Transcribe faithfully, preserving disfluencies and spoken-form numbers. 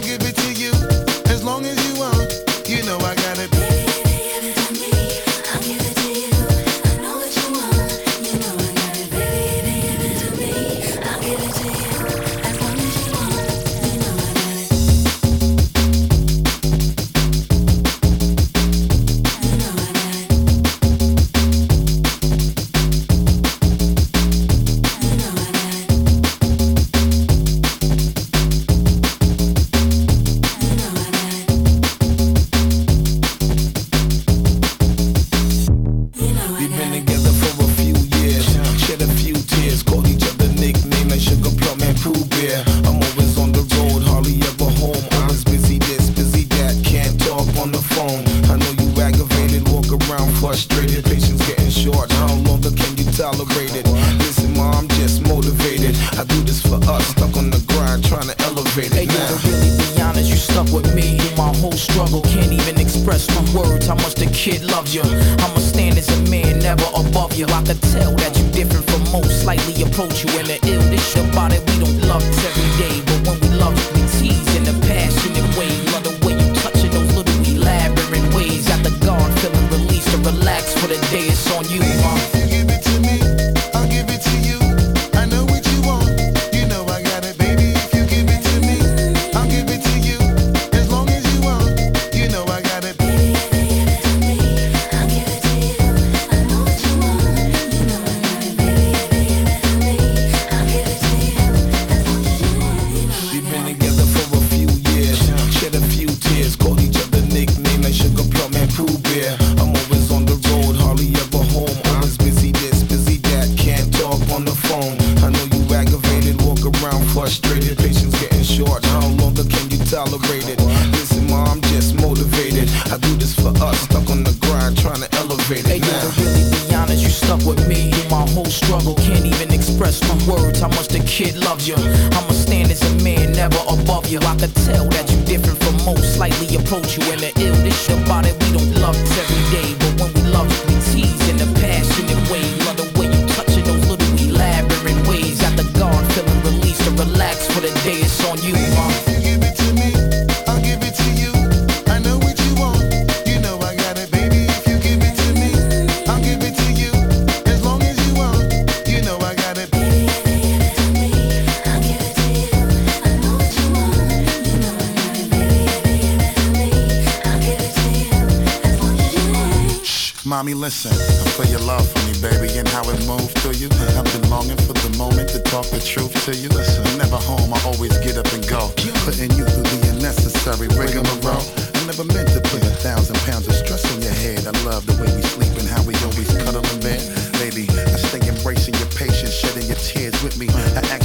give it to you as long as you want. You know I got it. Baby, give it to me. I'll give it to you. I know what you want. You know I got it. Baby, give it to me. I'll give it to you as long as you want. You know I got it. You know I got it. You know I got it. You know I got it. We've been together for a few years, shed a few tears, called each other nicknames like Sugar Plum and Pooh Bear. I'm always on the road, hardly ever home. Always busy this, busy that, can't talk on the phone. I know you aggravated, walk around frustrated, patience getting short. How longer can you tolerate it? Listen, ma, I'm just motivated. I do this for us, stuck on the grind, trying to elevate it. Hey, yo, to really be honest, you stuck with me through my whole struggle. Can't even express through words how much the kid loves you. I'ma stand as a man, never above you. I could tell that you different from most, slightly approach you in the ill. This shit about it, we don't love it every day, but when we love it, we tease in a passionate way. Love the way you touching those little elaborate ways. Got the guard feeling released to relax for the day. It's on you, mom. Give it to me, I'll give it to you. I know what you want, you know I got it, baby. If you give it to me, I'll give it to you as long as you want. You know I got it. Baby, give it to me, I'll give it to you. I know what you want, you know I got it, baby. Give it to me, I'll give it to you as long as you want. You know I We've got been it. together for a few years, shed a few tears, called each other nicknames like Sugar Plum and Pooh Bear. I'm always on the road, hardly ever home. Always busy this, busy that, can't talk on the phone. I know you aggravated, walk around frustrated, patience getting short. How longer can you tolerate it? Listen, ma, I'm just motivated. I do this for us, stuck on the grind, trying to elevate Hey, it yo, now. to really be honest, you stuck with me through my whole struggle. Can't even express through words how much the kid loves you. I'ma stand as a man, never above you. I could tell that you different from most, slightly approach you in the ill. This shit about it, we don't love it every day, but when we love it, we tease in a passionate way. Love the way you touching those little elaborate ways. Got the guard feeling released to relax for the day. It's on you, mom. Give it to me, I'll give it to you. I know what you want, you know I got it, baby. If you give it to me, I'll give it to you as long as you want. You know I got it. Baby, give it to me, I'll give it to you. I know what you want, you know I got it, baby. Give it to me, I'll give it to you as long as you want. Shh, mommy, listen. I feel your love for me, baby, and how it moved through you. I've been longing for the moment to talk the truth to you. Listen, I'm never home, I always get up and go. Putting you through the unnecessary rigmarole. I never meant to put a thousand pounds of stress on your head. I love the way we sleep and how we always cuddle in bed. Baby, I stay embracing your patience, shedding your tears with me. I act